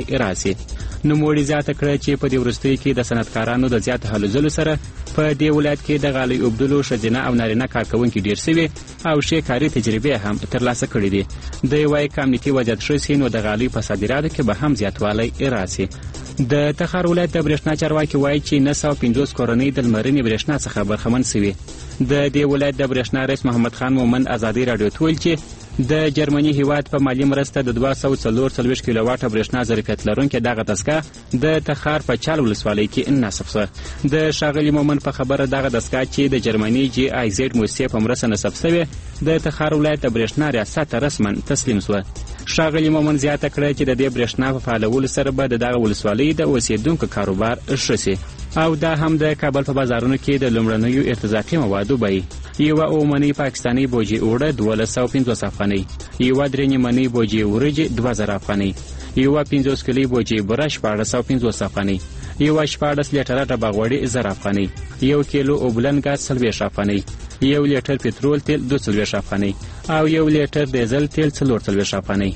راسي. نوموړي زیاته کړه چې په دې وروستیو کې د صنعتکارانو د زیات هلو ځلو سره په دې ولایت کې د غالۍ اوبدلو ښځینه او نارینه کارکوونکي ډېر سوي او ښې کاري تجربې هم ترلاسه کړي دي. دوی وایي که امنیتي وضعیت ښه سي نو د غالۍ په صادراتو کې به هم زیاتوالی راسي. د تخار ولایت د برېښنا چارواکي وایي چې 950 کورنۍ د لمرینې برېښنا څخه برخمن سوي. د دې ولایت د برېښنا رئیس محمد خان مومند ازادي راډیو ته ویل چې د جرمني هیواد په مالی مرسته د 244 کیلو واټه برېښنا ظرفیت لرونکې دغه دستګاه د تخار په چال ولسوالۍ کې نصب شوه. د ښاغلي مومند په خبره دغه دستګاه چې د جرمني جی آی زیډ موسسې په مرسته نصب شوې د تخار ولایت د برېښنا ریاست ته رسما تسلیم شوه. ښاغلي مومند زیاته کړه چې د دې برېښنا په فعالولو سره به د دغه ولسوالۍ د اوسېدونکو کاروبار ښه سي او دا هم د کابل په بازارونو کې د لومړنیو ارتزاقي موادو بیې. یوه اومنۍ پاکستاني بوجي اوړه 1250 افغانۍ، یوه درې نیمنۍ بوجي وریجې 2000 افغانۍ، یوه 50 کیلو بوجي بوره 1450 افغانۍ، یوه 14 لیټره ډبه غوړي 1000 افغانۍ، یو کیلو اوبلن ګاز 40 افغانۍ، یو لیټر پټرول تیل 240 افغانۍ او یو لیټر ډیزل تیل 440 افغانۍ.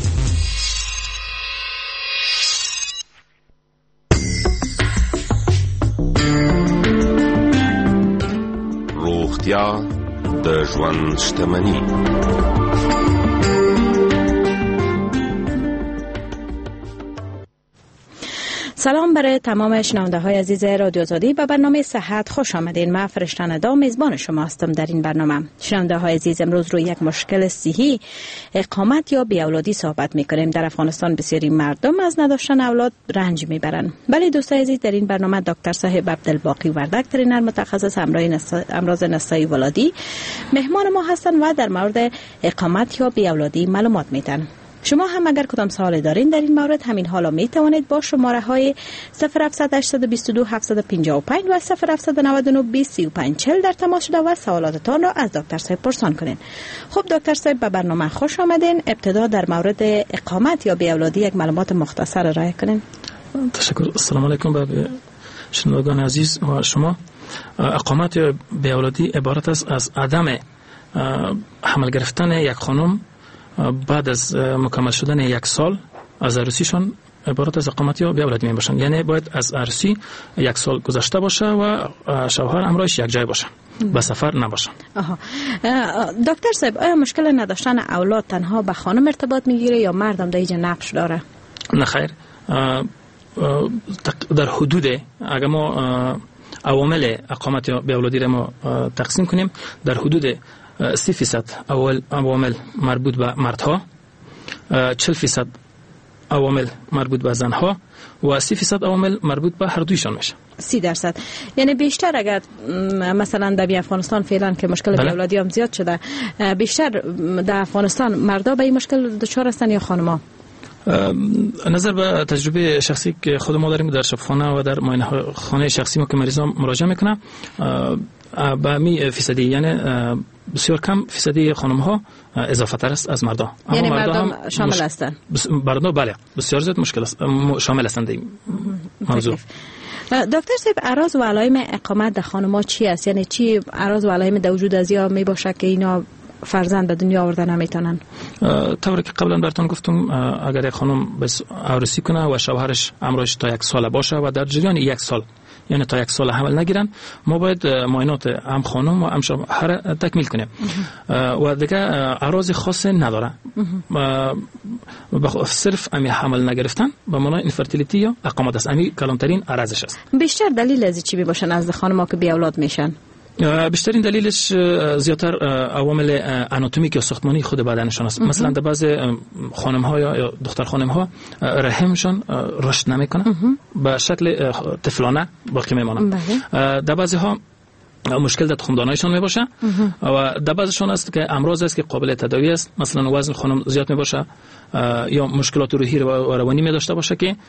روغتیا د ژوند شتمني. سلام برای تمام شنونده های عزیز رادیو آزادی به برنامه صحت خوش آمدین. من فرشته ندا میزبان شما هستم در این برنامه. شنونده های عزیز، امروز روی یک مشکل صحی اقامت یا بیاولادی صحبت میکنیم. در افغانستان بسیاری مردم از نداشتن اولاد رنج میبرند. ولی دوستان عزیز، در این برنامه دکتر صاحب عبدالباقی وردک ترینر متخصص امراض نسایی ولادی مهمان ما هستند و در مورد اقامت یا بیاولادی معلومات میدن. شما هم اگر کدام سوالی دارین در این مورد همین حالا می توانید با شماره های 0700 822 755 و 0799 2035 40 در تماس شده و سوالاتتان را از دکتر صاحب پرسان کنین. خب دکتر صاحب، به برنامه خوش آمدین. ابتدا در مورد اقامت یا بیاولادی یک معلومات مختصر ارائه کنین. تشکر. السلام علیکم به شنوندگان عزیز و شما. اقامت یا بیاولادی عبارت است از عدم حمل گرفتن یک خانم بعد از مکمل شدن 1 سال از عروسیشون عبارت از اقامت یا بیاولادی می باشند. یعنی باید از عروسی 1 سال گذشته باشه و شوهر همراهش یک جای باشه، به سفر نباشن. دکتر صاحب، آیا مشکل نداشتن اولاد تنها به خانم ارتباط میگیره یا مردم در اینجا نقش داره؟ نه خیر، در حدود اگر ما عوامل اقامت یا بیاولادی را ما تقسیم کنیم، در حدود 30% عوامل مربوط به مردها، 40% عوامل مربوط به زنها و 30% عوامل مربوط به هر دویشان میشه. 30%. یعنی بیشتر اگر مثلا در افغانستان فعلا که مشکل بیاولادی هم زیاد شده، بیشتر در افغانستان مردا به این مشکل دچار هستن یا خانم‌ها؟ نظر به تجربه شخصی که خود ما داریم در شفاخانه و در معاینه خانه شخصی ما که مریضا مراجعه میکنه، به می فیصدی، یعنی بسیار کم فیصدی خانم ها اضافه تر است از مردا. یعنی مردم شامل هستند؟ مردم بله بسیار زیاد مشکل است، شامل هستند این موضوع. دکتر صاحب، اعراض و علائم اقامت در خانم ها چی است؟ یعنی چی اعراض و علائم در وجود از یا می باشه که اینا فرزند به دنیا آورده نمیتونن؟ طوری که قبلا براتون گفتم، اگر یک خانم بس عروسی کنه و شوهرش همراهش تا 1 سال باشه و در جریان 1 سال، یعنی تا 1 سال حمل نگیرن، ما باید معاینات هم خانم و هم شوهر تکمیل کنیم و دیگه اعراض خاص نداره. صرف امی حمل نگرفتن به معنای اینفرتیلیتی یا اقامت است. امی کلانترین عرضش است. بیشتر دلیل از چی میباشن از خانم‌ها که بی اولاد میشن؟ بیشترین دلیلش زیاتر عوامل آناتومیک یا ساختمانی خود بدنشان است. مثلا در بعض خانم‌ها یا دختر خانم‌ها رحمشان رشد نمیکنه، به شکل طفلانه باقی میمانه. در بعضی‌ها مشکل در تخمدانایشان میباشه و در بعضشون است که امراض است که قابل تداوی است. مثلا وزن خانم زیاد میباشه یا مشکلات روحی و روانی می داشته باشه که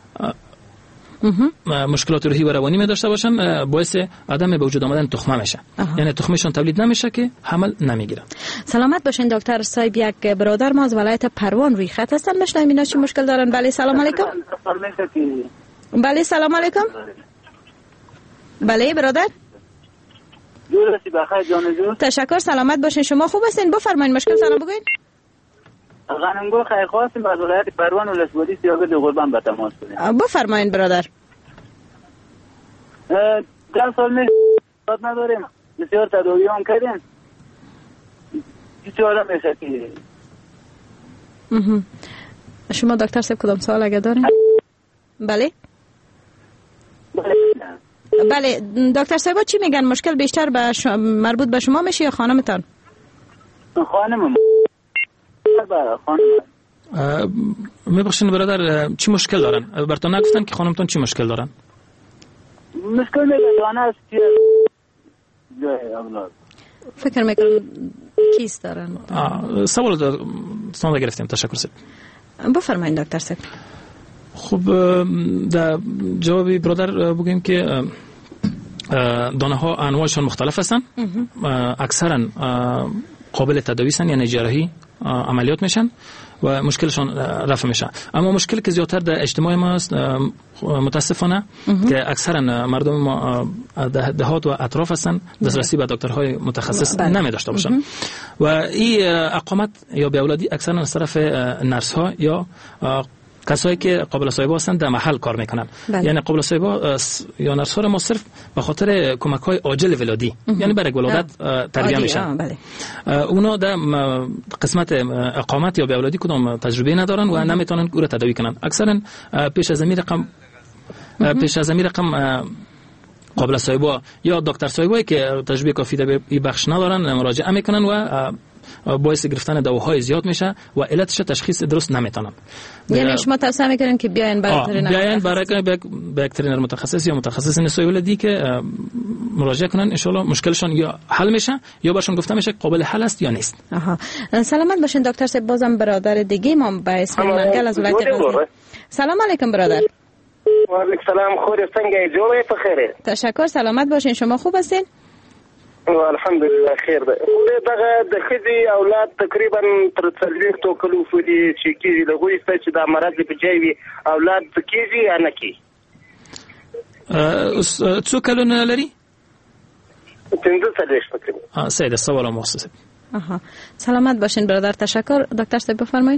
مشکلات روحی و روانی می داشته باشن، باعث عدم به وجود آمدن تخمه میشه. یعنی تخمشون تولید نمیشه که حمل نمیگیرن. سلامت باشین دکتر صاحب. یک برادر ما از ولایت پروان روی خط هستن، بشنویم اینا چی مشکل دارن. بله سلام علیکم. بله سلام علیکم. بله برادر. درستی بخیر جان جو. تشکر. سلامت باشین. شما خوب هستین؟ بفرمایید مشکل سلام بگوین. غنمگل خیرخواستیم از ولایت پروان ولسوالی سیاگرد قربان به تماس کنیم. بفرمایید برادر. 10 سال میشه نداریم، بسیار تداوی هم کردیم، هیچ آدم میشه که. شما دکتر صاحب کدام سوال اگه دارین؟ بله بله دکتر صاحب چی میگن؟ مشکل بیشتر مربوط به شما میشه یا خانمتان؟ خانم میبخشین برادر، چی مشکل دارن؟ براتون نگفتن که خانمتان چی مشکل دارن؟ مشکل میگه دانه است که جای اولاد. فکر میکنم کیست دارن؟ سوال سوال گرفتیم. تشکر سید. بفرمایید دکتر صاحب. خب در جوابی برادر بگیم که دانه ها انواعشان مختلف هستن. اکثرا قابل تداوی هستن، یعنی جراحی عملیات میشن و مشکلشون رفع میشه. اما مشکلی که زیادتر در اجتماع ما است متاسفانه که اکثرا مردم ما دهات و اطراف هستن، دسترسی به دکترهای متخصص نمی داشته باشن و این اقامت یا بیاولادی اکثرا از طرف نرس ها یا کسایی که قابل صاحبه هستند در محل کار میکنن. یعنی قابل صاحبه یا نرس ها ما صرف به خاطر کمک های عاجل ولادی یعنی برای ولادت تربیه میشن. اونا در قسمت اقامت یا بیاولادی کدام تجربه ندارن و نمیتونن او را تداوی کنن. اکثرا پیش از این رقم قابل صاحبه یا دکتر صاحبه که تجربه کافی در این بخش ندارن مراجعه میکنن و باعث گرفتن دواهای زیاد میشه و علتش تشخیص درست نمیتونن. یعنی شما توصیه میکنین که بیاین برای ترینر متخصص یا متخصص نسای ولادی که مراجعه کنن، ان شاء الله مشکلشون یا حل میشه یا بهشون گفته میشه قابل حل است یا نیست. سلامت باشین دکتر صاحب. بازم برادر دیگه ما به اسم منگل از ولایت غزنی. سلام علیکم برادر. و علیکم سلام. خیر څنګه جوړه په خیره؟ تشکر. سلامت باشین. شما خوب هستین؟ الحمدلله خیر ده. دغه د خدي اولاد تقریبا تر 40 تو کلو فدي چې کی لګوي چې د مرض په جایوي اولاد کیږي یا نه کی. څو کلونه لري؟ 15 تقریبا. سید سوال مخصوص. سلامت باشین برادر. تشکر. دکتر صاحب بفرمایید.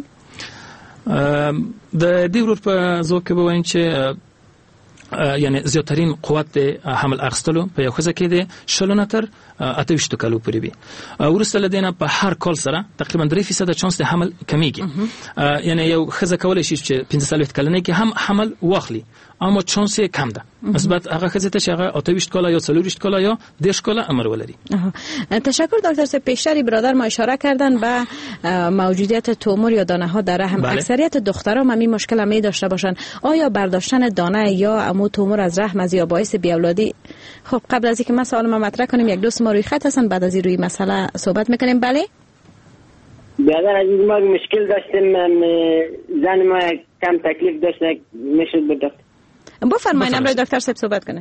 د دې ورور په ځوک به وایم چې یعنی زیاترین قوت حمل اخستلو په یو خزه کې دی 40 تر 28 کلو پورې وي. ورسته لدینه په هر کال سره تقریبا 3% چانس د حمل کمیږي. یعنی یو خزه کولای شي چې 15 کلنه کې هم حمل واخلي اما چانس کم ده نسبت هغه خزه ته چې هغه 28 کاله یا 40 کاله یا 10 کاله عمر ولري. تشکر دکتر صاحب. پیشتری برادر ما اشاره کردن به موجودیت تومور یا دانه ها در رحم. اکثریت دخترها همین مشکل می داشته باشن. آیا برداشتن دانه یا امو تومور از رحم از یا باعث بیاولادی؟ خب قبل از اینکه ما سوال ما مطرح کنیم یک دوست ما روی خط هستن، بعد از این روی مسئله صحبت میکنیم. بله برادر عزیز ما مشکل داشتیم، زن ما کم تکلیف داشت میشد به دکتر. بفرمایید امروز دکتر صاحب صحبت کنه.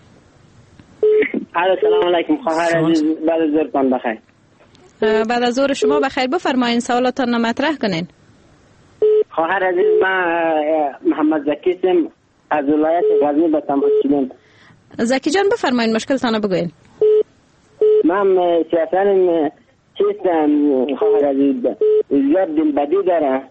سلام علیکم خواهر عزیز. بعد از ظهرتان بخیر. بعد از ظهر شما بخیر. بفرمایید سوالاتون مطرح کنین. خواهر عزیز ما محمد زکی هستم از ولایت غزنی به تماس شدم. زکی جان بفرمایید مشکلتان رو بگوین. من سیاستم چیستم خواهر عزیز زیاد دلبدی داره.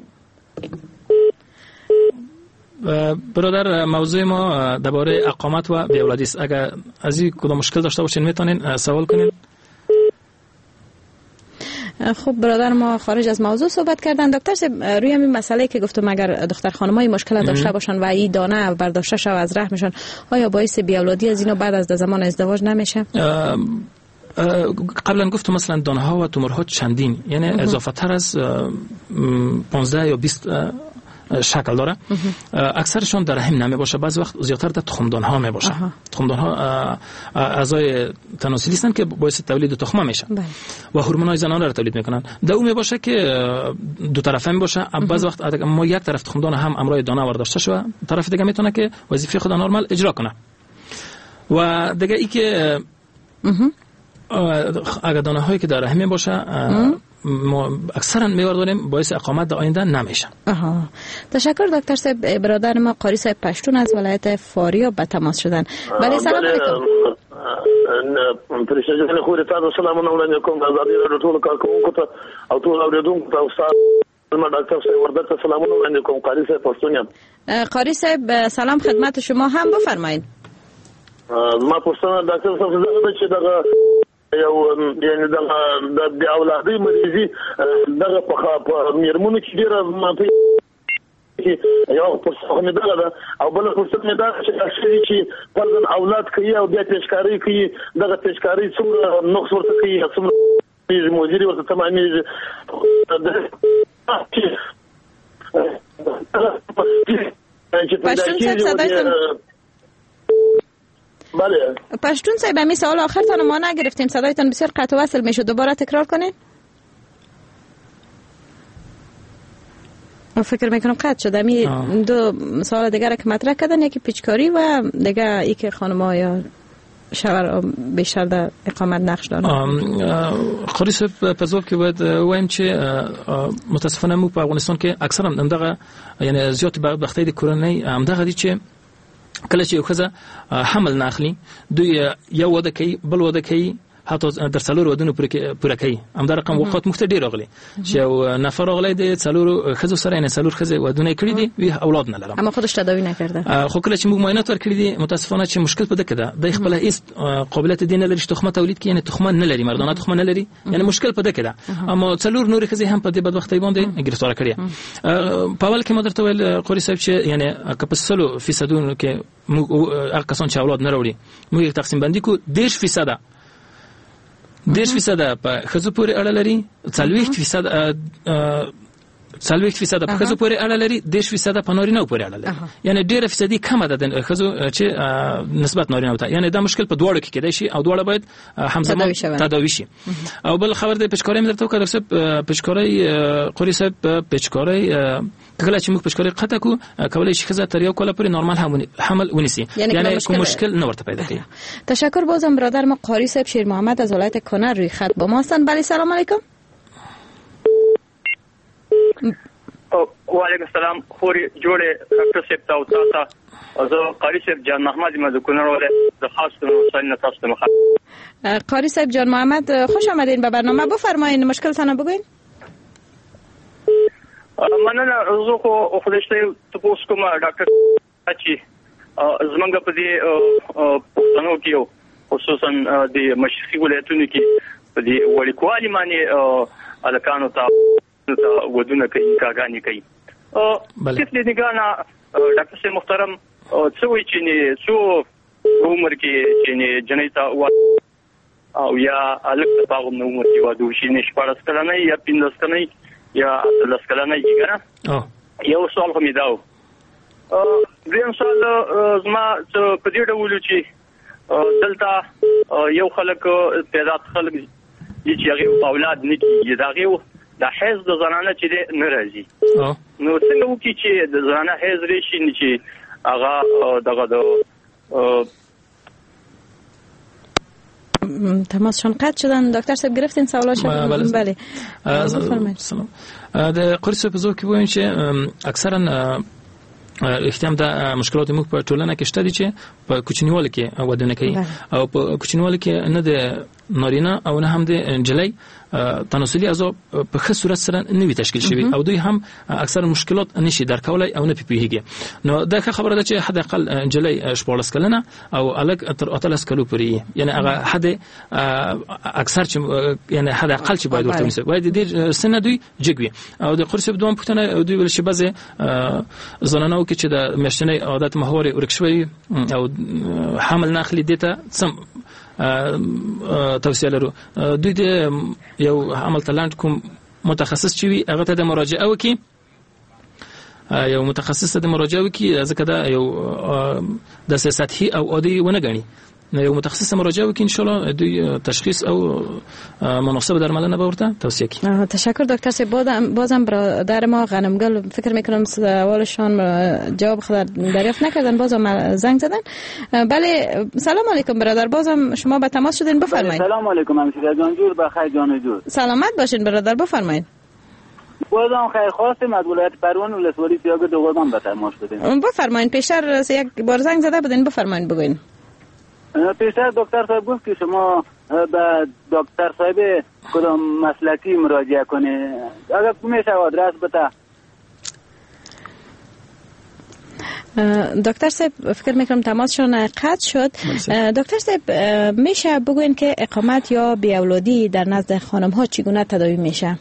برادر موضوع ما درباره اقامت و بیاولادی است. اگر از این کدام مشکل داشته باشین میتونین سوال کنین. خب برادر ما خارج از موضوع صحبت کردن. دکتر صاحب روی همین مسئله که گفتم اگر دختر خانمای مشکل داشته باشن و این دانه برداشته شو از رحمشون، آیا باعث بیاولادی از اینو بعد از زمان ازدواج نمیشه؟ قبلا گفتم مثلا دانه ها و تومورها چندین، یعنی اضافه تر از 15 یا 20 شکل داره. اکثرشون در رحم نمی باشه، بعضی وقت زیادتر در تخمدان ها می باشه. تخمدان ها اعضای تناسلی هستند که باعث تولید تخم میشن و هورمون های زنانه را تولید میکنن. در اون می باشه که دو طرفه می باشه. بعضی وقت ما یک طرف تخمدان هم امرای دانه ورداشته شده، طرف دیگه میتونه که وظیفه خود نرمال اجرا کنه. و دیگه ای که اگر دانه هایی که در رحم می باشه اکثرا می‌ورداریم باعث اقامت در آینده نمیشن. تشکر دکتر صاحب. برادر ما قاری صاحب پشتون از ولایت فاریاب به تماس شدن. بله سلام علیکم. پرشجن خو ته سلام علیکم. آزادی رادیو ټول کارکونکو ته او ټول اوریدونکو ته استاد ما ډاکټر صاحب ورته سلامونه وړاندې کوم. قاری صاحب پښتون یم. قاری صاحب سلام خدمت شما هم، بفرمایید. ما پښتون ډاکټر صاحب زه چې دغه یو یعنی د اولادي مریضي دغه په میرمنو کې ډیره ماته یو پرڅه مې ده او بل پرڅه مې ده چې پرځن اولاد کوي او بیا پیشکاری کوي. دغه پیشکاری څومره نقص ورته کوي، څومره مدیر ورته تمامي پشتون صاحب صدایتون بله. پشتون صاحب همین سوال آخرتان ما نگرفتیم، صدایتان بسیار قطع و وصل میشه، دوباره تکرار کنین. فکر میکنم قطع شد. همین دو سوال دیگر که مطرح کردن، یکی پیچکاری و دیگه یکی خانم‌ها یا شوهر بیشتر در اقامت نقش دارن. قاری صاحب پزوب که باید وایم چې متاسفانه مو په افغانستان کې اکثرا همدغه یعنی زیات بختۍ د کورنۍ همدغه دي چې کله چې یو ښځه حمل نه اخلي دوی یو واده کوي بل واده کوي حتی در څلور ودونو پوره کوي. همدا رقم وقات مخته ډیر راغلي چې یو نفر راغلی د څلور ښځو سره یعنی څلور ښځې ودونه کړي دي وی اولاد نه لرم اما خودش تداوی نکرده. خو کله چې موږ معاینات ورکړي دي متاسفانه چې مشکل په دې کې ده د خپل هیڅ قابلیت دین لري چې تخمه تولید کړي یعنی تخمه نه لري مردانه تخمه نه لري یعنی مشکل په دې کې ده. اما څلور نور ښځې هم په دې بدبختۍ باندې گرفتار کړي. په اول کې مدرته ویل قاری صاحب چې یعنی کپسلو فیصدونو کې موږ هغه کسان چې اولاد نه راوړي موږ تقسیم بندي کو 10% 10% په خزو پورې اړه لري، 40% په خزو پورې اړه لري، 10% په نارینه پورې اړه لري. یعنی ډیره فیصدي کمه ده د خزو چې نسبت نارینه ته. یعنی دا مشکل په دواړو کې کېدای شي او دواړه باید همزمان تداوی شي. او بل خبر د پچکارۍ مې درته وکړ چې پچکارۍ قاری صاحب پچکارۍ کله چې موږ پچکارۍ قطع کو کولای شي خزه تر یو کال پورې نورمال حمل ونیسي یعنی کوم مشکل نه ورته پیدا کوي. تشکر. بازم برادر ما قاری صاحب شیر محمد از ولایت کنر روی خط با ما هستند. بله سلام علیکم. و علیکم السلام. خوری جوړه ډاکټر صاحب تاسو زه قاری صاحب جان محمد مذکور ولایت د خاص حسین تاسو مخ. قاری صاحب جان محمد خوش آمدین به برنامه. بفرمایید مشکل تنو بگوین. مننه. زه خو خدایشته تاسو کوم ډاکټر چې زمونږ په دې پښتنو کې خصوصا د مشرقي ولایتونو کې په دې وړوکوالي باندې الکانو ته ودونه کوي کاګانی کوي. کیف دې نگاهنا ډاکټر صاحب محترم څه وایي چې نه څو عمر کې چې نه جنې ته او یا الک په عمر کې واده شي نه 14 کلنه یا 15 کلنه یا 13 کلنه یې یو سوال خو می داو. دریم سوال زما په دې ډول چې دلته یو خلک پیدا خلک چې هغه اولاد نه کیږي داغه د حیض د زنانه چې نه راځي نو څنګه وکړي چې د زنانه حیض راشي نه چې هغه دغه تماسشون قطع شدن. دکتر صاحب گرفتین سوالاشو؟ بله. سلام. د قاری صاحب زو کې وایم چې اکثرا احتمال د مشکلات موږ په ټولنه کې شته دي چې په کوچنیوالي کې ودونه کوي او په کوچنیوالي کې نه د نارینه او نه هم د انجلۍ تناسلي اعضاء په ښه صورت سره نوي تشکیل شوی او دوی هم اکثر مشکلات نشي درکولای او نه پیږي. نو دا خبره ده چې حد اقل انجلۍ 14 کلنه او الګ تر 13 کلو پورې یعنی هغه حد اکثر چې یعنی حد اقل چې باید ورته ونیسي باید د سن دوی جګوي. او د قرص بدون پښتنه دوی ول شي بعضه زنانو کې چې د میاشتنۍ عادت محوري ورکشوي او حمل ناخلي دیته سم توصیه لرو. دوی د یو عمل تلاند کوم متخصص چوي هغه ته د مراجعه وکي یو متخصص د مراجعه وکي ځکه دا یو د سطحي او عادي ونه غني. یو متخصص مراجعه وکي ان شاء الله دوی تشخیص او مناسب درملنه به ورته توصیه کی. تشکر دکتر صاحب. بازم برادر ما غنمگل فکر میکنم سوالشان جواب خود دریافت نکردن بازم زنگ زدن. بله سلام علیکم برادر بازم شما به تماس شدین بفرمایید. سلام علیکم همسایه جان جور بخیر جان جور. سلامت باشین برادر بفرمایید. بازم خیر خواستیم از ولایت پروان ولسوالی سیاگ دوغان به تماس شدیم. بفرمایید پیشتر یک بار زنگ زده بودین بفرمایید بگوین. پیشتر دکتر صاحب گفت که شما به دکتر صاحب کدام مسلکی مراجعه کنه؟ اگر میشه آدرس بتا. دکتر صاحب فکر میکنم تماسشون قطع شد. دکتر صاحب میشه بگوین که اقامت یا بیاولادی در نزد خانم ها چگونه تداوی میشه؟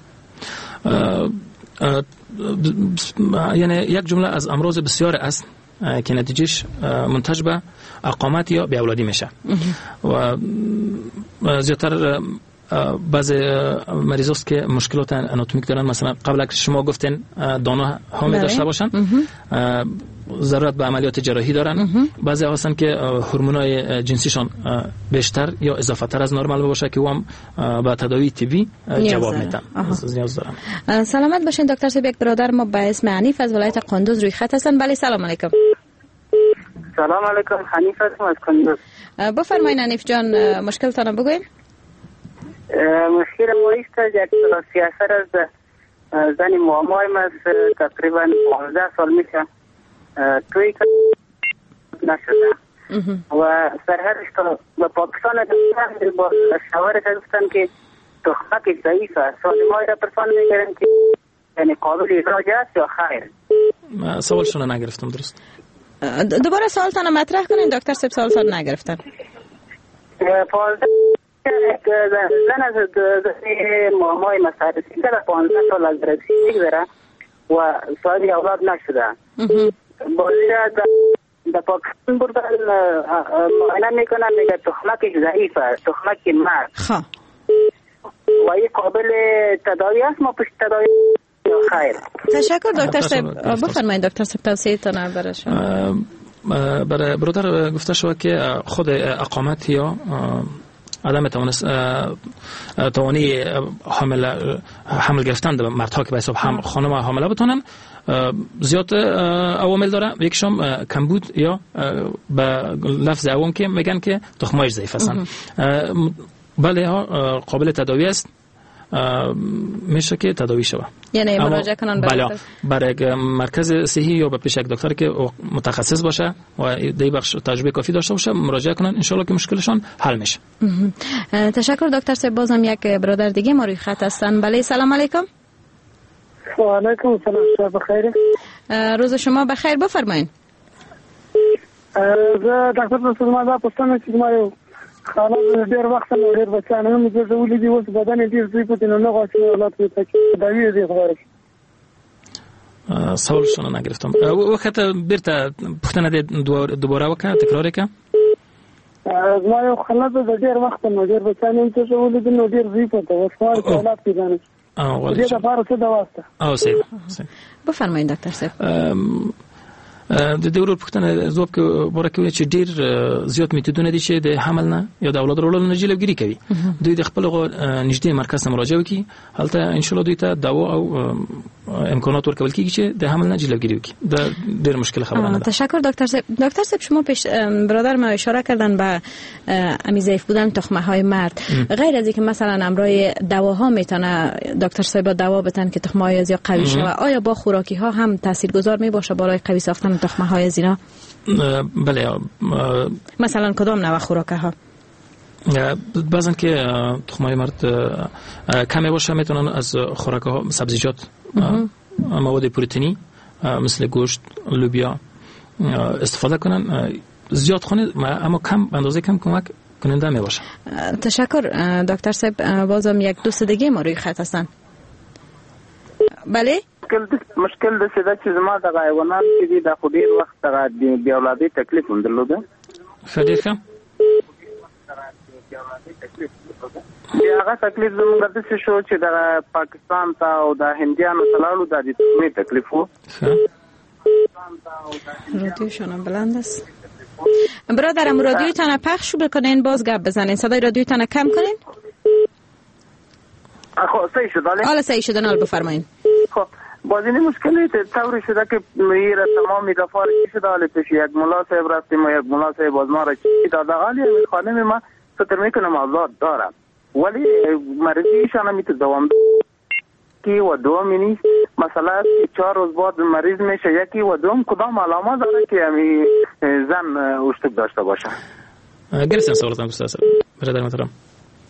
یعنی یک جمله از امراض بسیار است که نتیجهش منتج به اقامت یا بیاولادی میشه و زیادتر بعضی مریض است که مشکلات آناتومیک دارن، مثلا قبل از شما گفتین دانه ها می داشته باشن، ضرورت به عملیات جراحی دارن، بعضی هستن که هورمونای جنسیشان بیشتر یا اضافه تر از نرمال باشه که هم با تداوی طبی جواب میدن. نیاز دارن. سلامت باشین دکتر صاحب. یک برادر ما به اسم حنیف از ولایت قندوز روی خط هستن. بله سلام علیکم. سلام علیکم، حنیف هستم از قندوز. بفرمایید حنیف جان، مشکلتان بگوین. مشکل ما است یک سیاست از زن مامایم از تقریبا 15 سال میشه توی نشده و سرحدش تا به پاکستان داشتن با شوارش گفتن که تخمک ضعیف است. سالمای را پرسان میگرن که یعنی قابل اخراج است یا خیر؟ سوالشون رو نگرفتم. درست دوباره سوالتان مطرح کنین دکتر صاحب. سوالتان نگرفتن. 15 زن از مامای مسارسی در 15 سال از رسیدگی داره و صاحب اولاد نشده. بازی را در پاکستان بردن معاینه میکنن، میگه تخمک ضعیف است، تخمک مرد و این قابل تداوی است. ما پشت تداوی خیر. تشکر دکتر صاحب. بفرمایید دکتر صاحب توصیه تان برای شما. برای برادر گفته شد که خود اقامت یا عدم توانی حمل گرفتن در مردها که به حساب خانم حامله بتونن زیاد عوامل داره. یکیشم کمبود یا به لفظ عوام که میگن که تخمایش ضعیف هستن. بله ها قابل تداوی است، میشه که تداوی شود. یعنی مراجعه کنن برای مرکز صحی یا به پیش یک دکتر که متخصص باشه و دی بخش تجربه کافی داشته باشه مراجعه کنن، ان شاء الله که مشکلشون حل میشه. تشکر دکتر صاحب. بازم یک برادر دیگه ما روی خط هستن. بله سلام علیکم. و علیکم سلام. شب بخیر. روز شما بخیر. بفرمایید. زه دکتر رسول الله پوښتنه کوم. خاله ډېر وخت نه ډېر بچان هم زولې دی اوس بدن ډېر ضعیف دی نو نه غواړي اولاد کې تداوی دی غواړي. سوالشون نگرفتم. وقت بیرته پوښتنه دوباره وکړه، تکرار وکړه. زما یو خاله د ډېر وخت نه ډېر بچان هم زولې دی نو ډېر ضعیف دی اوس غواړي اولاد کې ځانه. دې لپاره څه دوا واسطه؟ او صحیح. بفرمایید دکتر صاحب. د دې ورو پوښتنه ځواب کې ورکوي چې ډیر زیات میتودونه دي چې د حمل نه یا د اولاد وروړلو نه جلوګیری کوي. دوی د خپل نږدې مرکز ته مراجعه وکړي، هلته ان شاء الله دوی ته دوا او امکانات ورکول کیږي چې د حمل نه جلوګیری وکړي. دا ډیر مشکل خبره نه ده. تشکر دکتر صاحب. دکتر صاحب شما برادر ما اشاره کردن به امی ضعیف بودن تخمه های مرد. غیر از اینکه مثلا امرای دواها میتونه دکتر صاحب دوا بدن که تخمه های زیاد قوی شه، آیا با خوراکی ها هم تاثیرگذار می باشه برای قوی ساختن تخمه های زیرا؟ بله. مثلا کدام نوع خوراک ها؟ بعضن که تخمه مرد کمی باشه میتونن از خوراک ها سبزیجات، مواد پروتئینی مثل گوشت، لوبیا استفاده کنن. زیاد خونه اما کم اندازه کم کمک کننده می باشه. تشکر دکتر صاحب. بازم یک دوست دیگه ما روی خط هستن. بله مشکل د څه چې زما د حیوانات چې دي د خو ډیر وخت د بیا اولادي تکلیف هم درلوده. ښه ښه. هغه تکلیف زموږ د څه شو چې د پاکستان ته او د هندیانو تلالو د دې تکلیف وو. رادیوشون بلند است. برادرم رادیوتان پخش بکنین، باز گپ بزنین، صدای رادیوتان کم کنین. خب صحیح شد. حالا صحیح شد. حالا بفرمایید. خب بازی مشکلی طوری شده که میره تمامی دفعه شده حالی پیش یک ملا صاحب رفتیم و یک ملا صاحب باز ما را چی داده حالی خانم ما فکر میکنم آزاد دارم ولی مریضیشان میتو دوام کی و دومی نیست. مثلا 4 روز بعد مریض میشه یکی و دوم کدام علامه داره که همی زن اشتک داشته باشه؟ گرفتم سوالتان استاد برادر محترم.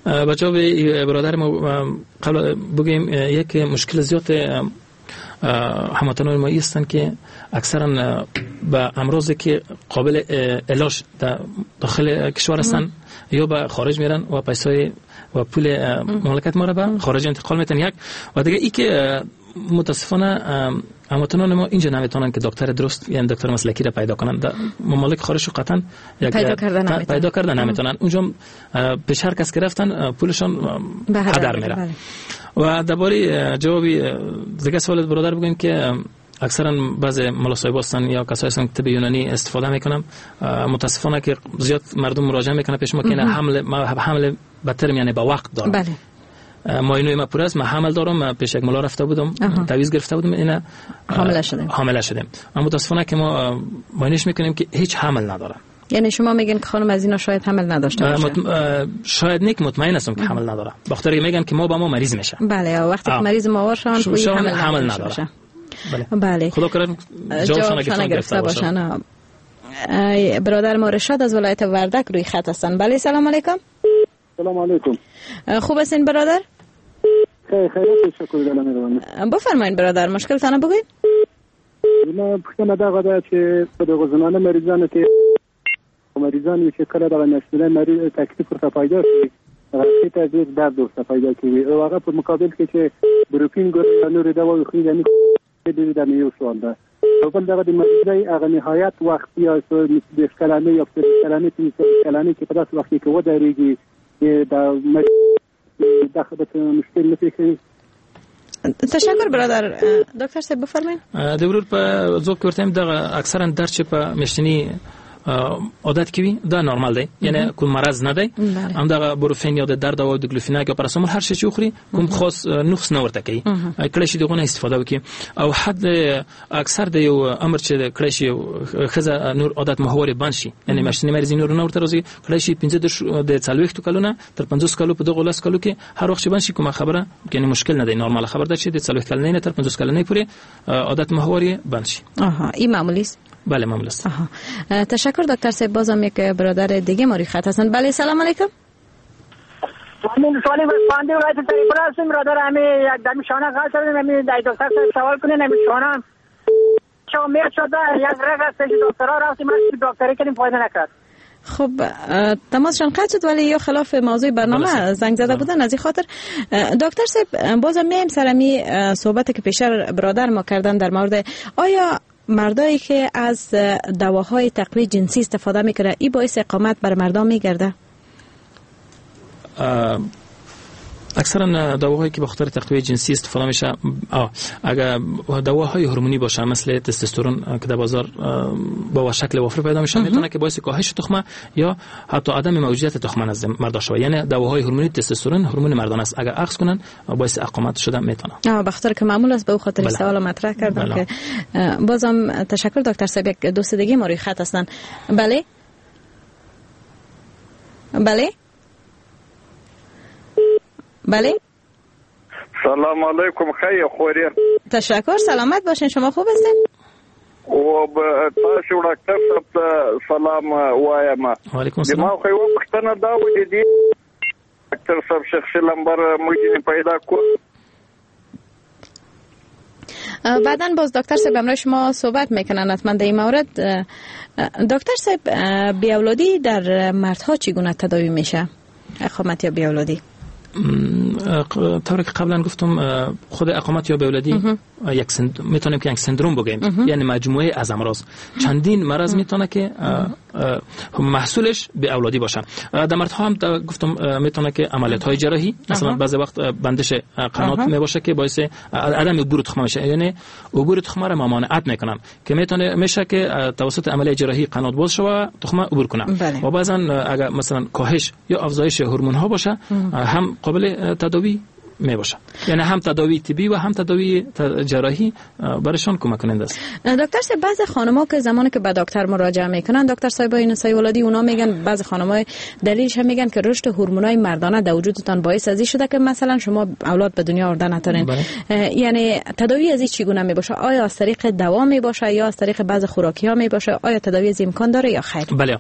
بچه‌ها به برادر ما قبل بگیم یک مشکل زیاد هموطنان ما هستن که اکثرا به امراضی که قابل علاج داخل کشور هستن یا به خارج میرن و پیسای و پول مملکت ما را به خارج انتقال میتن. یک و دیگه ای که متاسفانه هموطنان ما اینجا نمیتونن که دکتر درست یعنی دکتر مسلکی را پیدا کنن. در مملکت خارج قطعا پیدا کردن نمیتونن. اونجا پیش هر کس که رفتن پولشان هدر میره. و درباره جوابی دیگه سوال برادر بگیم که اکثرا بعضی ملا صاحب هستن یا کسایی هستن که طب یونانی استفاده میکنن. متاسفانه که زیاد مردم مراجعه میکنن پیش ما که حمل بدتر یعنی با وقت دارم. بله. ماینوی ما پر است، من حمل دارم، من پیش یک ملا رفته بودم، تعویض گرفته بودم، اینا حامله شدیم. اما متاسفانه که ما ماینش میکنیم که هیچ حمل نداره. یعنی شما میگن که خانم از اینا شاید حمل نداشته باشه؟ شاید نیک مطمئن هستم که حمل نداره. بخاطر میگن که ما با ما مریض میشه. بله وقتی که مریض ما شان کوی حمل نداره. بله. خدا کنه جوابشان گرفته باشن. برادر ما رشاد از ولایت وردک روی خط هستن. بله سلام علیکم. سلام علیکم. خوب هستین برادر؟ خیلی تشکر دارم. بفرمایید برادر مشکل تانه بگید. من پختم داغه که خود زنانه مریضانه که مریضانی که کلا دغه نشله مریض تکلیف ورته پیدا شي راځي ته ډېر درد ورته پیدا کوي او هغه په مقابل کې چې بروفین ګوري نور دوا خو یې نه د یو سوال ده او بل دغه د مریضۍ هغه نهایت وخت یا د کلانه یا د کلانه کې په داسې وخت کې ودرېږي دا دغه مشکل نه پیښوي. تشکر برادر. دکتر صاحب بفرمایید. دورور په زوب کې ورته دغه اکثرا درد چې په مشتنی عادت کوي دا نورمال دی، یعنی کوم مرض نه دی. هم دغه بروفین یا د درد او د ګلوفیناک یا پاراسټامول هر شي چې خوري کوم خاص نقص نه ورته کوي. کله چې دغه استفاده وکړي او حد اکثر د یو امر چې کله چې خزه نور عادت محور بند شي، یعنی مشتنی مریض نور نه ورته راځي. کله چې 15 د 40 کلونه تر 50 کلو په دغه لاس کلو کې هر وخت بند شي کومه خبره یعنی مشکل نه دی، نورمال خبر ده چې د 40 کلونه نه تر 50 کلونه پورې عادت محور بند شي. این معمولی است. بله معمول است. تشکر دکتر صاحب. بازم یک برادر دیگه ما روی خط هستن. بله سلام علیکم. من سوالی بسپانده ولایت تریپور هستم. برادر همه یک دمی شانه خواهد کردیم. همه دکتر صاحب سوال کنین. همه شانه شما میر شده یک رگ هست که دکترها رفتیم دکتری کنیم فایده نکرد. خب تماسشان قطع شد ولی یا خلاف موضوع برنامه زنگ زده بودن. از این خاطر دکتر صاحب بازم میایم سرمی صحبت که پیشتر برادر ما کردن در مورد آیا مردایی که از دواهای تقویت جنسی استفاده میکنه این باعث اقامت بر مردان میگرده؟ اکثرا دواهایی که به خاطر تقویت جنسی استفاده میشه اگر دواهای هورمونی باشه مثل تستوسترون که در بازار با شکل وافر پیدا میشه میتونه که باعث کاهش تخمه یا حتی عدم موجودیت تخمه نزد مردا شه. یعنی دواهای هورمونی تستوسترون هورمون مردان است، اگر اخذ کنن باعث اقامت شدن میتونه. به خاطر که معمول است به خاطر سوال مطرح کردم که بازم تشکر دکتر صاحب. یک دوست دیگه ما روی خط هستن. بله بله بله. سلام علیکم. خیلی خوری. تشکر. سلامت باشین. شما خوب هستین؟ و تاسو ډاکټر صاحب ته سلام وایم. وعلیکم السلام. ما خو یو پښتنه دا و دي ډاکټر صاحب شخصي نمبر موږ پیدا کو. بعداً باز دکتر صاحب امروز شما صحبت میکنن حتما در این مورد. دکتر صاحب بیاولادی در مردها چگونه تداوی میشه؟ اقامت یا بیاولادی؟ طوری که قبلا گفتم خود اقامت یا بیولادی میتونیم که یک سندروم بگیم، یعنی مجموعه از امراض. چندین مرض میتونه که محصولش بیاولادی باشه. در مردها هم گفتم میتونه که عملیات های جراحی مثلا بعضی وقت بندش قنات میباشه که باعث عدم عبور تخمه میشه، یعنی عبور تخمه را ممانعت میکنن که میشه که توسط عملیات جراحی قنات باز شه تخمه عبور کنه. و بعضا اگر مثلا کاهش یا افزایش هورمون ها باشه هم قابل تداوی می باشه. یعنی هم تداوی طبی و هم تداوی جراحی برایشان کمک کننده است. دکتر صاحب بعضی خانم‌ها که زمانی که به دکتر مراجعه میکنن، دکتر صاحبای نسای ولادی، اونا میگن، بعضی خانم‌ها دلیلش هم میگن که رشد هورمونای مردانه در وجودتان باعث از این شده که مثلا شما اولاد به دنیا آورده نتونین. یعنی تداوی از این چگونه می باشه؟ آیا از طریق دوا می باشه یا از طریق بعض خوراکی ها می باشه؟ آیا تداوی از امکان داره یا خیر؟ بله.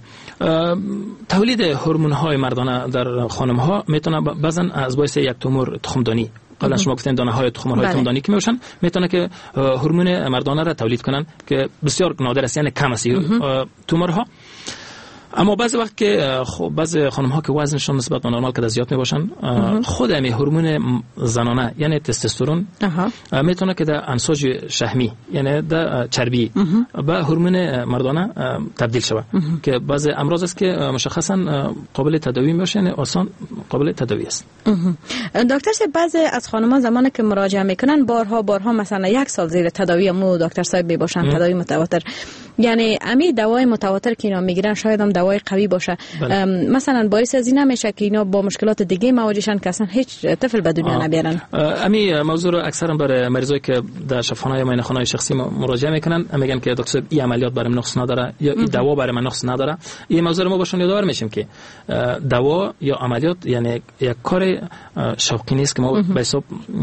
تولید هورمون های مردانه در خانم ها میتونه بعضا از باعث یک تومور تخمدانی، قبلا شما گفتین دانه های تخم‌های تخمدانی که میشن، میتونه که هورمون مردانه را تولید کنن که بسیار نادر است، یعنی کم است تومورها. اما بعضی وقت که بعضی خانم ها که وزنشون نسبت به نرمال که زیاد میباشن، خود همین هورمون زنانه یعنی تستوسترون میتونه که در انساج شحمی یعنی در چربی به هورمون مردانه تبدیل شود که بعضی امراض است که مشخصا قابل تداوی میشه، یعنی آسان قابل تداوی است. دکتر صاحب بعضی از خانم‌ها زمانی که مراجعه میکنن بارها مثلا 1 سال زیر تداوی مو دکتر صاحب میباشن، تداوی متواتر، یعنی امی دوای متواتر که اینا میگیرن شاید هم دوای قوی باشه، مثلا باعث از این نمیشه که اینا با مشکلات دیگه مواجهشن که اصلا هیچ طفل به دنیا نبیارن؟ امی موضوع رو اکثرا برای مریضایی که در شفاخانه‌های معاینه‌خانه‌های شخصی مراجعه میکنن میگن که دکتر این عملیات برای من نقص نداره یا این دوا برای من نقص نداره. این موضوع رو ما باشون یادآور میشیم که دوا یا عملیات یعنی یک کار شوقی نیست که ما به حساب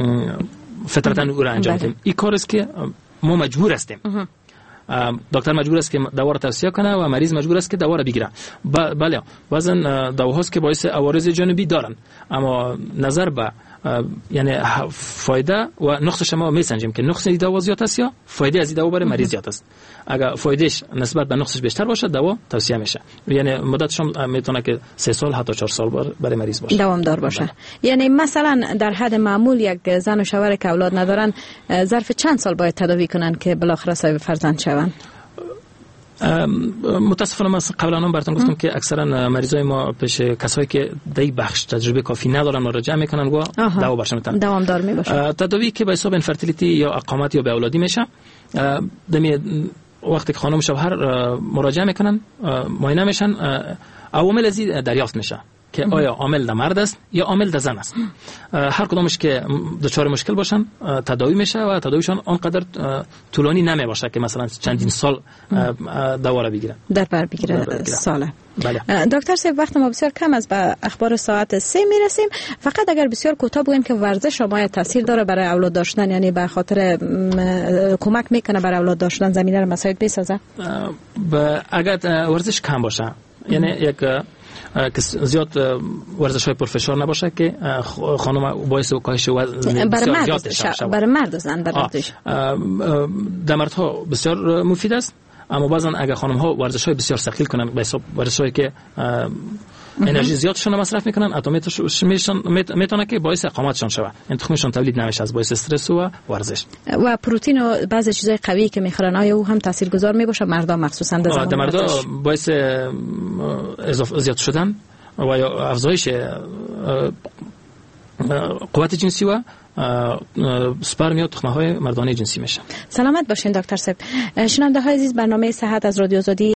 فطرتاً او را انجام بدیم. این کار است که ما مجبور هستیم. دکتر مجبور است که دوا را توصیه کنه و مریض مجبور است که دوا را بگیره. بله بعضن دواهاست که باعث عوارض جانبی دارن، اما نظر به یعنی فایده و نقصش ما میسنجیم که نقص دوا زیاد است یا فایده از دوا برای مریض زیاد است. اگر فایدهش نسبت به نقصش بیشتر باشه دوا توصیه میشه، یعنی مدتش هم میتونه که 3 سال حتی 4 سال برای مریض باشه، دوامدار باشه. یعنی مثلا در حد معمول یک زن و شوهر که اولاد ندارن ظرف چند سال باید تداوی کنن که بالاخره صاحب فرزند شوند؟ متاسفانه من قبلا هم براتون گفتم که اکثرا مریضای ما پیش کسایی که در این بخش تجربه کافی ندارن مراجعه میکنن و دوا برشون میتن دوامدار میباشه. تداوی که به حساب انفرتیلیتی یا اقامت یا به اولادی میشه، وقتی که خانم شوهر مراجعه میکنن معاینه میشن، عوامل ازی دریافت میشه که آیا عامل در مرد است یا عامل در زن است. هر کدامش که دچار مشکل باشن تداوی میشه و تداویشان آنقدر طولانی نمی باشه که مثلا چندین سال دوا را بگیرن، در بر بگیره ساله. بله. دکتر صاحب وقت ما بسیار کم است، به اخبار ساعت 3 میرسیم. فقط اگر بسیار کوتاه بگیم که ورزش شما تاثیر داره برای اولاد داشتن، یعنی به خاطر کمک میکنه برای اولاد داشتن، زمینه رو مساعد بسازه؟ اگر ورزش کم باشه، یعنی یک که زیاد ورزش های پرفشار نباشه که خانم باعث کاهش وزن بسیار زیاد شه. برای مرد و زن در مردها بسیار مفید است، اما بعضا اگر خانم ها ورزش های بسیار ثقیل کنن به حساب ورزش هایی که انرژی زیادشون مصرف میکنن، اتمیتش میتونه که باعث اقامتشون شوه، این تخمشون تولید نمیشه از باعث استرس و ورزش. و پروتئین و بعضی چیزای قوی که میخورن آیا او هم تاثیرگذار میباشه مردا مخصوصا در زمان مردا باعث اضافه زیاد شدن و یا افزایش قوت جنسی و سپرم یا تخمه های مردانه جنسی میشه. سلامت باشین دکتر صاحب. شنونده های عزیز، برنامه صحت از رادیو آزادی